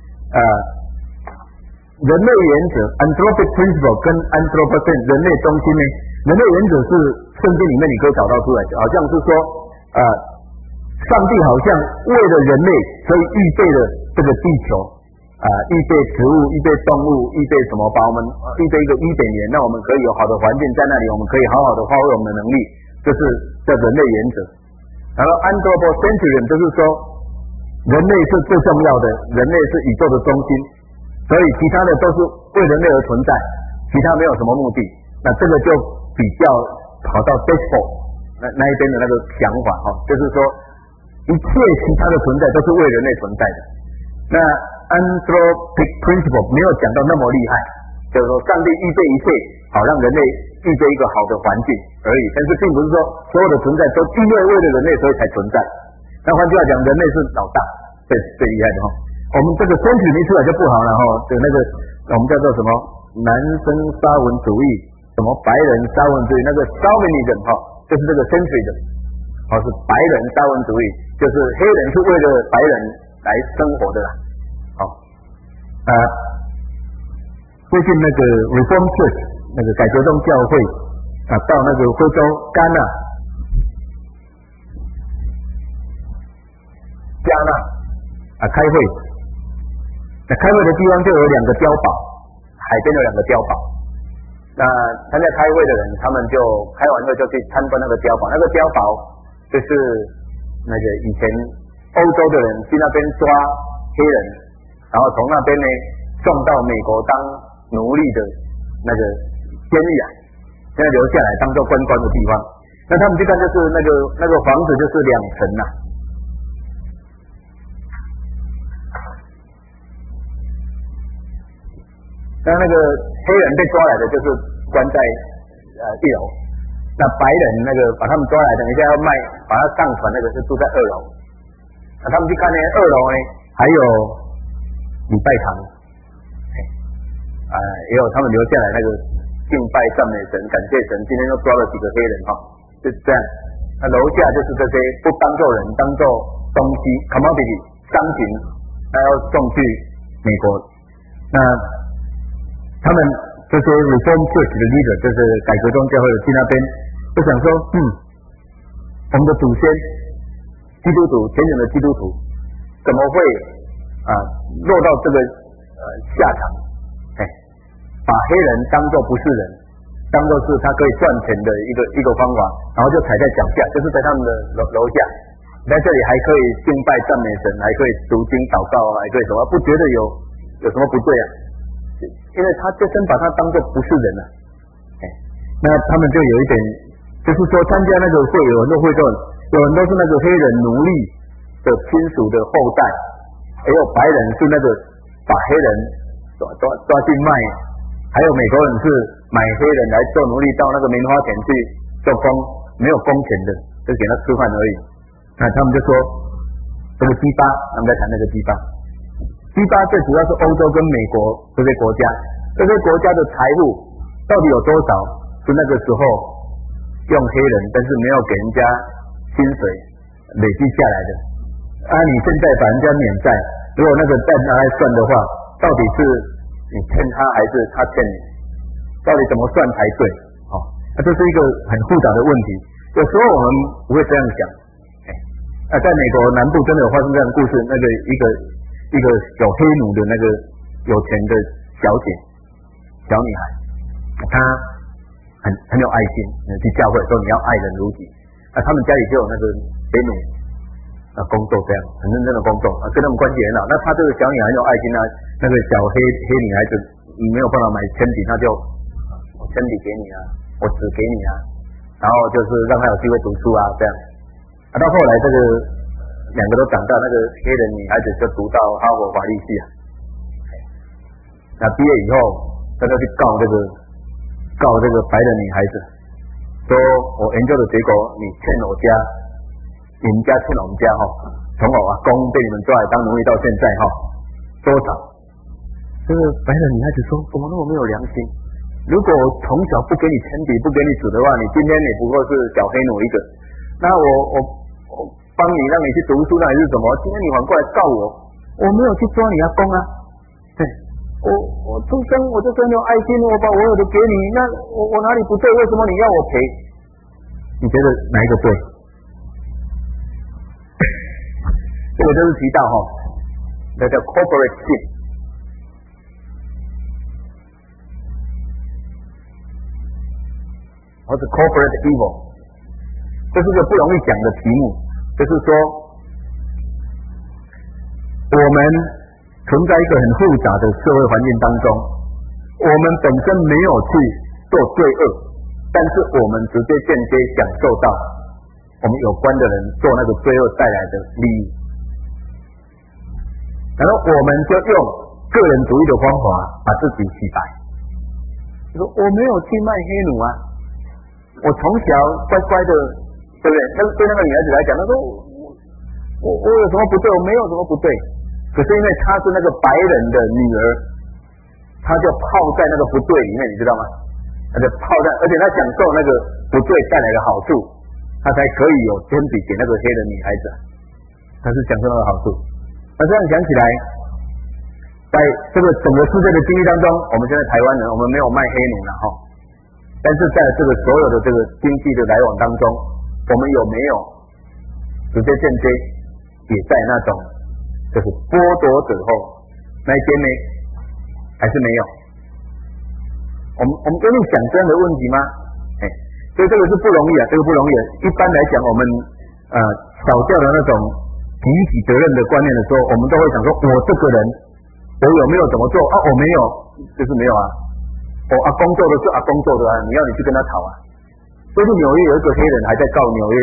人类原则 anthropic principle 跟 anthropocentrism 人类中心呢，人类原则是圣经里面你可以找到出来，好像是说上帝好像为了人类所以预备了这个地球预备植物预备动物预备什么，把我们预备一个伊甸园，那我们可以有好的环境在那里，我们可以好好的发挥我们的能力，这是叫人类原则。然后 anthropocentrism 就是说人类是最重要的，人类是宇宙的中心，所以其他的都是为人类而存在，其他没有什么目的。那这个就比较跑到 despot 那一边的那个想法就是说一切其他的存在都是为人类存在的。那 anthropic principle 没有讲到那么厉害，就是说上帝预备一切好让人类预备一个好的环境而已，但是并不是说所有的存在都因为为了人类所以才存在。那换句话讲，人类是老大，最厉害的我们这个身体没出来就不好了就那个我们叫做什么男生沙文主义，什么白人沙文主义，那个 Darwinism 就是这个 centrism 是白人沙文主义，就是黑人是为了白人来生活的啦。最近那个 Reform Church 那个改革宗教会到那个非洲加纳开会，那开会的地方就有2个碉堡，海边有2个碉堡。那参加开会的人，他们就开完会就去参观那个碉堡。那个碉堡就是那个以前欧洲的人去那边抓黑人，然后从那边呢送到美国当奴隶的那个监狱啊，现在留下来当做观光的地方。那他们去看就是那个房子就是2层呐。那个黑人被抓来的就是关在1楼，那白人那个把他们抓来，等一下要卖，把他上船那个是住在2楼。那他们去看呢，2楼呢还有礼拜堂，也有他们留下来那个敬拜赞美神、感谢神。今天又抓了几个黑人就这样。那楼下就是这些不当做人，当做东西 commodity 商品，那要送去美国。那他们这些 Reform Church 的 leader， 就是改革宗教会去那边，就想说，我们的祖先基督徒，虔诚的基督徒，怎么会落到这个下场？把黑人当作不是人，当作是他可以赚钱的一个方法，然后就踩在脚下，就是在他们的楼下，在这里还可以敬拜赞美神，还可以读经祷告，还可以什么，不觉得有什么不对啊？因为他就真把他当作不是人了。那他们就有一点，就是说参加那个会有很多会众，有很多是那个黑人奴隶的亲属的后代，也有白人是那个把黑人抓去卖，还有美国人是买黑人来做奴隶到那个棉花田去做工，没有工钱的，就给他吃饭而已。那他们就说这个鸡巴，他们在谈那个鸡巴。鸡巴最主要是欧洲跟美国这些国家，这些国家的财富到底有多少是那个时候用黑人，但是没有给人家薪水累积下来的。你现在把人家免债，如果那个再拿来算的话，到底是你欠他还是他欠你？到底怎么算才对？这是一个很复杂的问题。有时候我们不会这样想。在美国南部真的有发生这样的故事，那个一个有黑奴的那个有钱的小女孩，她很有爱心，去教会说你要爱人如己。他们家里就有那个黑奴工作，这样很认真的工作，跟他们关系很好。那她这个小女孩很有爱心，那个小黑女孩子没有办法买铅笔，那就我铅笔给你我纸给你然后就是让她有机会读书这样。到后来这个2个都长大，那个黑人女孩子就读到哈佛法律系那毕业以后，他就去告这个白人女孩子，说我研究的结果，你欠我家，你们家欠我们家从我阿公被你们抓来当奴隶到现在多少？这个白人女孩子说，我那么没有良心，如果我从小不给你铅笔，不给你纸的话，你今天也不过是小黑奴一个。那我帮你让你去读书，那还是什么？今天你反过来告我没有去抓你阿公对，我出生我就很有爱心，我把我有的给你，那我哪里不对？为什么你要我赔？你觉得哪一个对？这个就是提到那叫 corporate sin， 或者 corporate evil， 这是个不容易讲的题目。就是说，我们存在一个很复杂的社会环境当中，我们本身没有去做罪恶，但是我们直接间接享受到我们有关的人做那个罪恶带来的利益，然后我们就用个人主义的方法把自己洗白，就说我没有去卖黑奴我从小乖乖的，对不对？那对那个女孩子来讲，她说我有什么不对？我没有什么不对。可是因为她是那个白人的女儿，她就泡在那个不对里面，你知道吗？她就泡在，而且她享受那个不对带来的好处，她才可以有铅笔给那个黑人女孩子，她是享受那个好处。 那这样讲起来，在这个整个世界的经济当中，我们现在台湾人，我们没有卖黑奴了哈，但是在这个所有的这个经济的来往当中，我们有没有直接间接也在那种就是剥夺者后那一边呢？还是没有？我们跟你想这样的问题吗？所以这个是不容易啊，这个不容易啊。一般来讲，我们少教的那种集体责任的观念的时候，我们都会想说，我这个人，我有没有怎么做啊？我没有，就是没有啊。我阿公做的是阿公做的啊，你去跟他吵啊。所以纽约有一个黑人还在告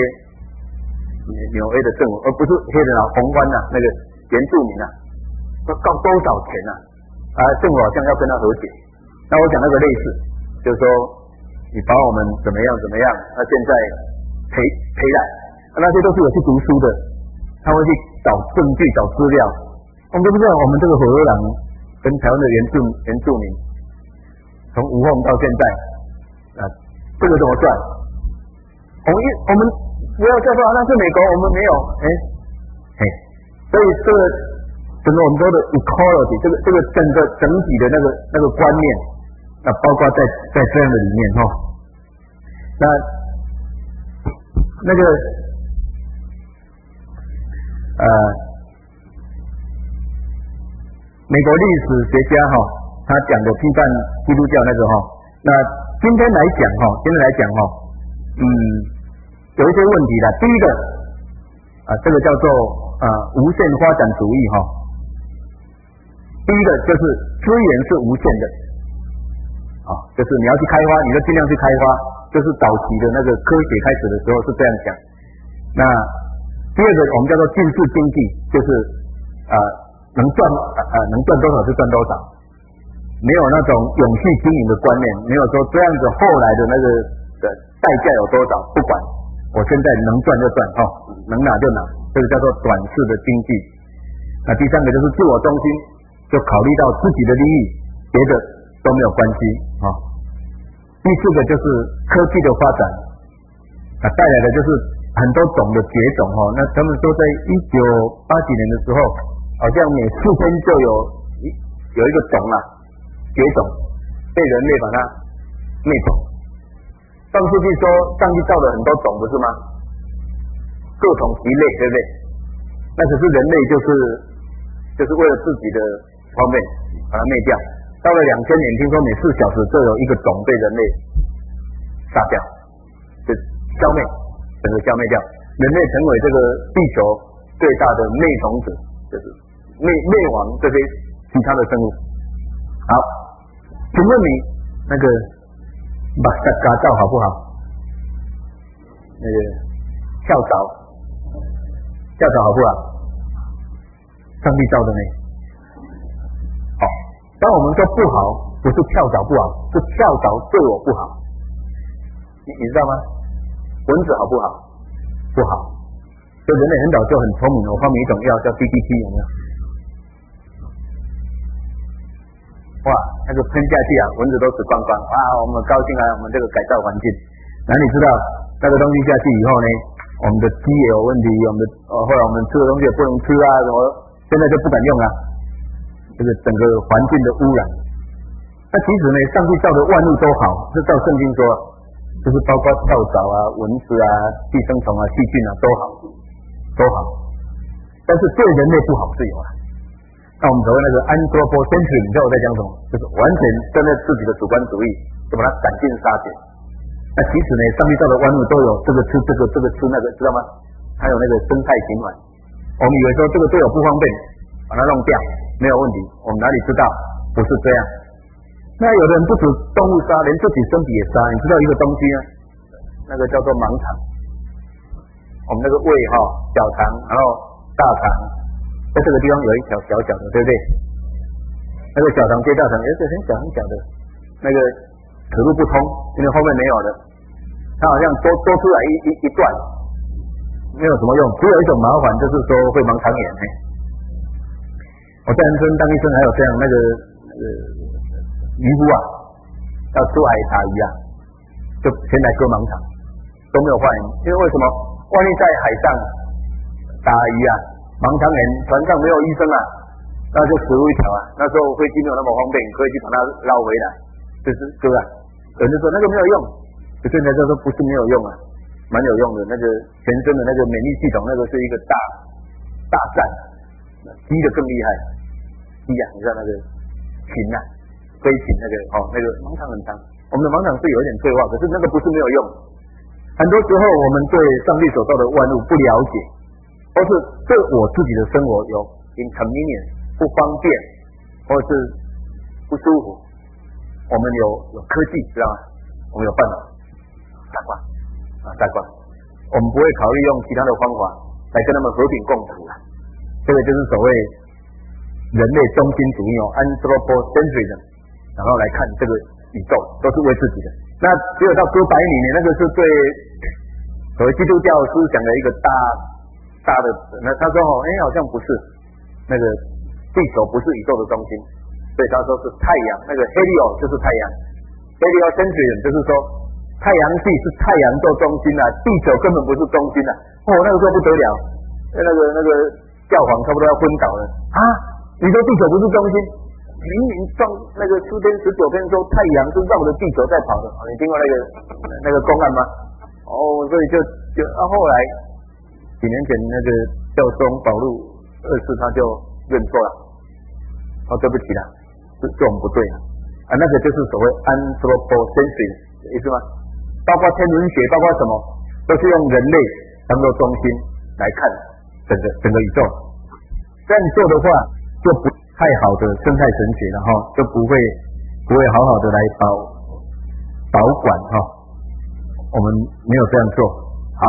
纽约的政府，而不是黑人啊，红湾啊，那个原住民啊，要告多少钱啊？政府好像要跟他和解。那我讲那个类似，就是说你把我们怎么样，那现在赔来，那些都是有去读书的，他会去找证据、找资料。我们都不知道，我们这个荷兰跟台湾的原住民，从吴凤到现在，这个怎么算？我们不要再说那是美国，我们没有，所以这个整个我们说的 equality， 这个整体的那个观念，那包括在这样的里面哈，那个美国历史学家哈，他讲的批判基督教那个哈，那今天来讲有一些问题的。第一个这个叫做无限发展主义哈。第一个就是资源是无限的，就是你要去开发，你就尽量去开发，就是早期的那个科学开始的时候是这样讲。那第二个我们叫做尽速经济，就是能赚多少就赚多少，没有那种永续经营的观念，没有说这样子后来的那个的代价有多少不管，我现在能赚就赚能拿就拿，这个叫做短视的经济。那第三个就是自我中心，就考虑到自己的利益，别的都没有关系第四个就是科技的发展，带来的就是很多种的绝种那他们说在1980几年的时候，好像每4天就有一个种绝种，被人类把它灭种。上世纪说上帝造了很多种，不是吗？各种其类，对不对？那可是人类就是为了自己的方便把它灭掉。到了2000年，听说每4小时就有一个种被人类杀掉，就消灭，整个消灭掉。人类成为这个地球最大的灭种者，就是灭亡这些其他的生物。好，请问你那个把萨嘎造好不好？那个跳蚤好不好？上帝造的呢？当我们说不好，不是跳蚤不好，是跳蚤对我不好。你知道吗？蚊子好不好？不好。所以人类很早就很聪明，我发明一种药叫 DDT， 有没有？哇，那个喷下去蚊子都死光光，我们高兴我们这个改造环境。那你知道那个东西下去以后呢，我们的鸡也有问题，后来我们吃的东西也不能吃什么，现在就不敢用这个整个环境的污染。那其实呢，上帝造的万物都好，是照圣经说，就是包括跳蚤蚊子寄生虫细菌都好，但是对人类不好是有那我们所谓那个 anthropocentric， 你知道我在讲什么？就是完全站在自己的主观主义，就把它赶尽杀绝。那其实呢，上帝造的万物都有这个吃这个吃那个，知道吗？还有那个生态循环。我们以为说这个对我不方便，把它弄掉没有问题，我们哪里知道不是这样？那有的人不止动物杀，连自己身体也杀。你知道一个东西那个叫做盲肠，我们那个胃小肠，然后大肠，在这个地方有一条小小的，对不对？那个小肠接大肠有一个很小很小的，那个此路不通，因为后面没有的，它好像多出来一段，没有什么用。只有一种麻烦，就是说会盲肠炎。我在农村当医生还有这样那个渔夫要出海打鱼就先来割盲肠，都没有坏。因为为什么？万一在海上打鱼盲肠炎，船上没有医生啊，那就死路一条啊。那时候飞机没有那么方便，可以去把它捞回来，就是对吧？有人就说那个没有用，有些人就说不是没有用啊，蛮有用的。那个全身的那个免疫系统，那个是一个大战，鸡的更厉害。鸡啊，你知道那个禽啊，飞禽那个那个盲肠很长。我们的盲肠是有一点退化，可是那个不是没有用。很多时候我们对上帝所造的万物不了解，或是对我自己的生活有 inconvenience 不方便，或是不舒服，我们有科技，知道吗？我们有办法大官，我们不会考虑用其他的方法来跟他们和平共处了。这个就是所谓人类中心主义anthropocentrism， 然后来看这个宇宙都是为自己的。那只有到哥白尼呢，那个是对所谓基督教思想的一个大的，那他说好像不是，那个地球不是宇宙的中心，所以他说是太阳，那个 helio 就是太阳 ，heliocentrism 就是说太阳系是太阳做中心啊，地球根本不是中心啊。那个时候不得了，那个教皇差不多要昏倒了啊！你说地球不是中心？明明那个诗篇19篇说太阳是绕着地球在跑的，你听过那个公案吗？所以就后来几年前那个教宗保禄2世他就认错了，对不起啦，是我们不对啊，那个就是所谓 anthropocentrism 的意思吗？包括天文学，包括什么，都是用人类当做中心来看整个宇宙。这样做的话，就不太好的生态神学了就不会好好的来保管我们没有这样做。好，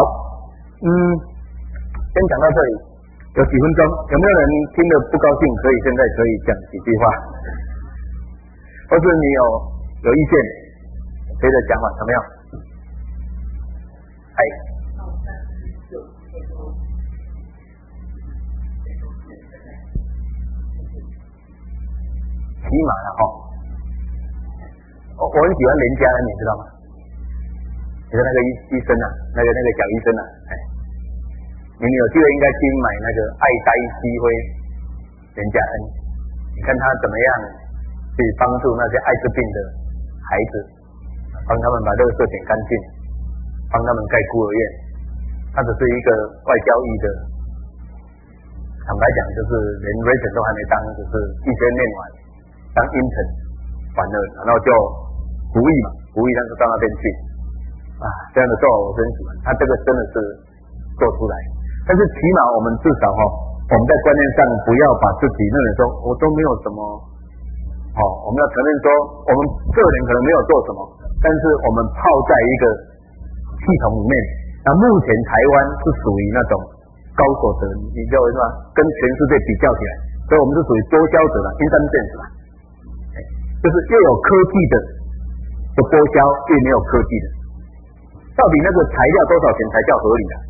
先讲到这里，有几分钟，有没有人听得不高兴？现在可以讲几句话，或是你有意见，可以再讲嘛？有没有？起码我很喜欢连家恩，你知道吗？就是那个医生啊，那个小医生啊，你们有机会应该去买那个爱呆机会连家恩，你看他怎么样去帮助那些艾滋病的孩子，帮他们把垃圾捡干净，帮他们盖孤儿院。他只是一个外交役的，坦白讲就是连 Regent 都还没当，只是医学念完当 intern 完了，然后就服役，但是到那边去这样的做我真喜欢。他这个真的是做出来，但是起码我们至少我们在观念上不要把自己认为说我都没有什么我们要承认说我们个人可能没有做什么，但是我们泡在一个系统里面。那目前台湾是属于那种高所得，你知道为什么？跟全世界比较起来，所以我们是属于多消者in some sense就是越有科技的剥削，越没有科技的。到底那个材料多少钱才叫合理啊？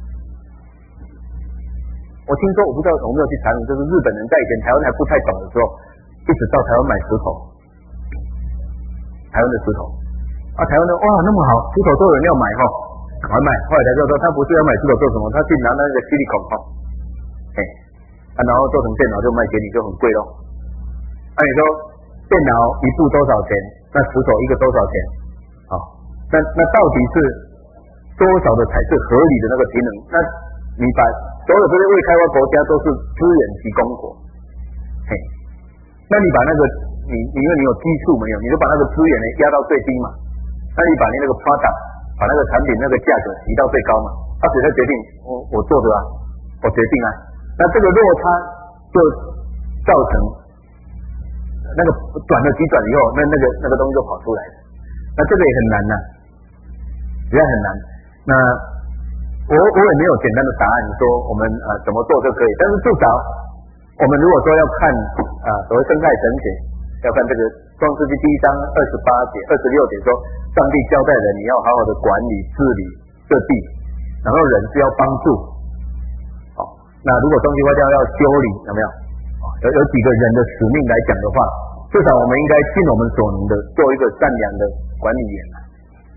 我听说，我不知道，我没有去查证，就是日本人在以前台湾还不太懂的时候，一直到台湾买石头，台湾的石头台湾的那么好，石头都有人要买赶快卖。后来才知道说他不是要买石头做什么，他去拿那个硒孔然后做成电脑就卖给你，就很贵咯。你说电脑一部多少钱？那石头一个多少钱？那到底是多少的才是合理的那个平衡？那你把所有这些未开发国家都是资源提供国，那你把那个你因为你有基数没有，你就把那个资源呢压到最低嘛。那你把你那个 product 把那个产品那个价格提到最高嘛，谁在决定？我做的我决定那这个落差就造成那个转了几转以后，那个东西就跑出来了。那这个也很难实在很难。那我也没有简单的答案说我们怎么做就可以，但是至少我们如果说要看所谓生态神学，要看这个创世纪第1章28节、26节说，上帝交代人你要好好的管理治理这地，然后人是要帮助。那如果东西坏掉要修理，有没有？有几个人的使命来讲的话，至少我们应该尽我们所能的做一个善良的管理员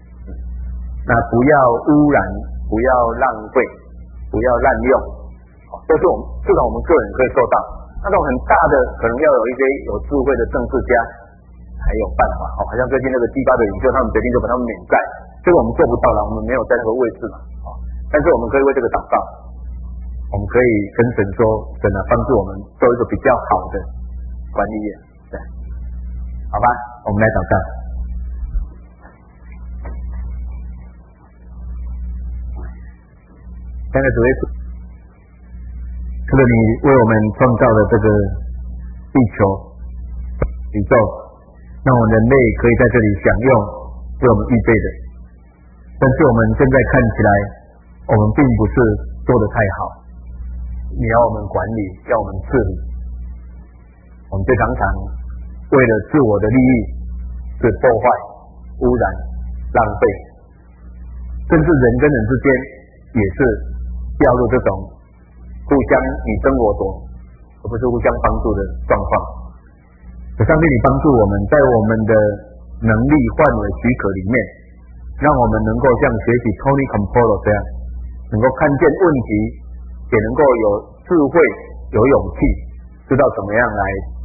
那不要污染，不要浪费，不要滥用这是我们至少我们个人可以做到。那种很大的，可能要有一些有智慧的政治家才有办法。好像最近那个G8的领袖，他们决定就把他们免债，这个我们做不到了，我们没有在那个位置嘛。但是我们可以为这个祷告，我们可以跟神说，神啊，帮助我们做一个比较好的管理员，对，好吧？我们来祷告。现在主耶稣，这个你为我们创造的这个地球、宇宙，让我们人类可以在这里享用为我们预备的。但是我们现在看起来，我们并不是做得太好。你要我们管理，要我们治理，我们就常常为了自我的利益，是破坏、污染、浪费，甚至人跟人之间也是掉入这种互相你争我夺，而不是互相帮助的状况。上帝，你帮助我们在我们的能力范围许可里面，让我们能够像学习 Tony Campolo 这样，能够看见问题，也能够有智慧、有勇气，知道怎么样来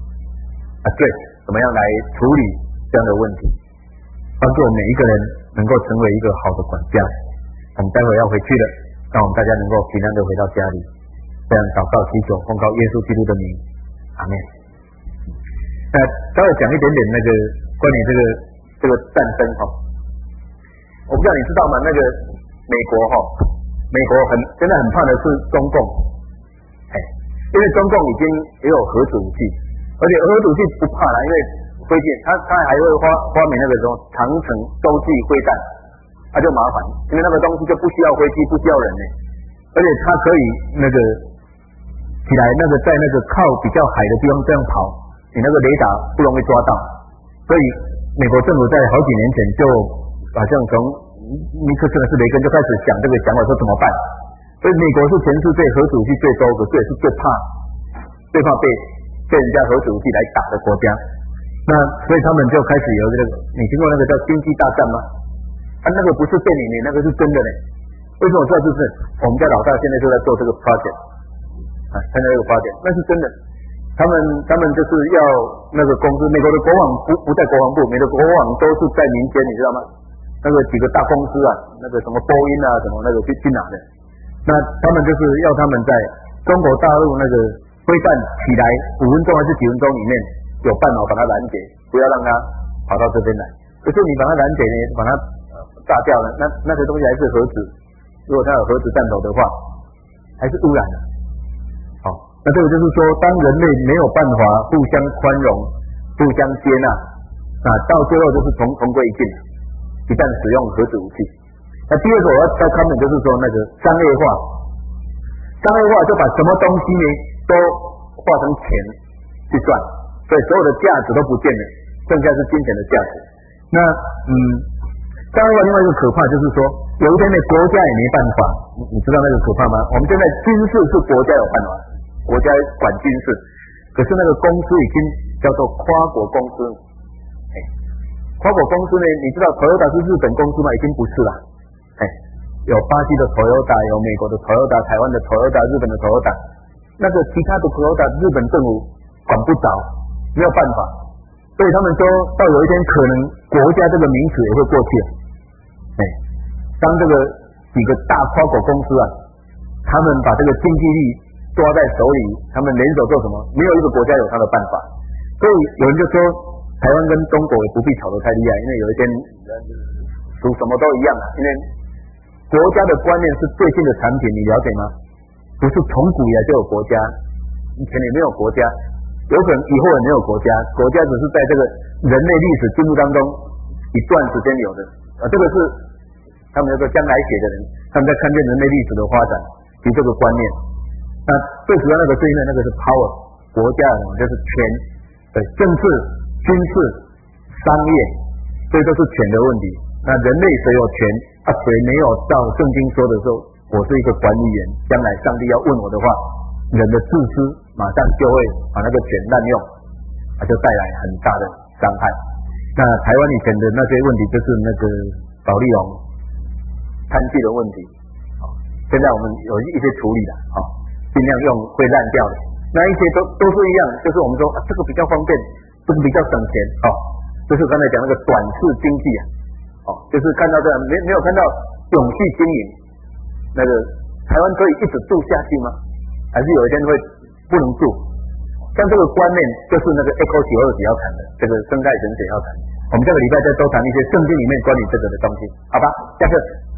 address，怎么样来处理这样的问题，帮助我们每一个人能够成为一个好的管家。我们待会要回去了，让我们大家能够平安的回到家里。这样祷告祈求，奉靠耶稣基督的名，阿们。那稍微讲一点点那个关于这个战争我不知道你知道吗？那个美国现在很怕的是中共，因为中共已经也有核子武器，而且核子武器不怕啦，因为飞机它还会发明那个什么长程洲际飞弹，它就麻烦，因为那个东西就不需要飞机，不需要人呢，而且它可以那个起来那个在那个靠比较海的地方这样跑，你那个雷达不容易抓到，所以美国政府在好几年前就好像从尼克森的是雷根就开始想这个想法，说怎么办？所以美国是全世界核子武器最多，可是也是最怕被人家核子武器来打的国家。那所以他们就开始有这个，你听过那个叫星际大战吗？那个不是电影，那个是真的呢。为什么说就是我们家老大现在就在做这个 project， 参加这个 project， 那是真的。他们就是要那个公司，美国的国防不在国防部，美国的国防都是在民间，你知道吗？那个几个大公司啊，那个什么波音啊，什么那个去拿的。那他们就是要他们在中国大陆那个飞弹起来5分钟还是几分钟里面有办法把它拦截，不要让它跑到这边来。可是你把它拦截呢，把它炸掉了，那个东西还是核子，如果它有核子弹头的话，还是污染的。那这个就是说，当人类没有办法互相宽容、互相接纳，到最后就是同归于尽。一旦使用核子武器，那第二个我要再看的就是说那个商业化就把什么东西呢都化成钱去赚，所以所有的价值都不见了，剩下是金钱的价值。那商业化另外一个可怕就是说，有一天呢国家也没办法，你知道那个可怕吗？我们现在军事是国家有办法，国家管军事，可是那个公司已经叫做跨国公司。跨国公司呢，你知道 Toyota 是日本公司吗？已经不是了。有巴西的 Toyota， 有美国的 Toyota， 台湾的 Toyota， 日本的 Toyota， 那个其他的 Toyota 日本政府管不着，没有办法，所以他们说到有一天可能国家这个名词也会过去了。当这个几个大跨国公司他们把这个经济力抓在手里，他们联手做什么？没有一个国家有他的办法。所以有人就说，台湾跟中国也不必吵得太厉害，因为有一天属什么都一样因为国家的观念是最新的产品，你了解吗？不是从古以来就有国家，以前也没有国家，有可能以后也没有国家，国家只是在这个人类历史进步当中一段时间有的这个是他们叫做将来写的人，他们在看见人类历史的发展及这个观念。那最主要那个是因为那个是 power， 国家就是权，政治、军事、商业，这都是权的问题。那人类谁有权谁没有照圣经说的时候，我是一个管理员，将来上帝要问我的话，人的自私马上就会把那个权滥用，就带来很大的伤害。那台湾以前的那些问题就是那个保利龙贪忌的问题，现在我们有一些处理了尽量用会烂掉的。那一些都是一样，就是我们说这个比较方便，这个比较省钱就是刚才讲那个短视经济就是看到这样没有看到永续经营，那个台湾可以一直住下去吗？还是有一天会不能住？像这个观念就是那个 Eco 92要谈的，这个生态神学要谈。我们这个礼拜再多谈一些圣经里面关于这个的东西，好吧？下次。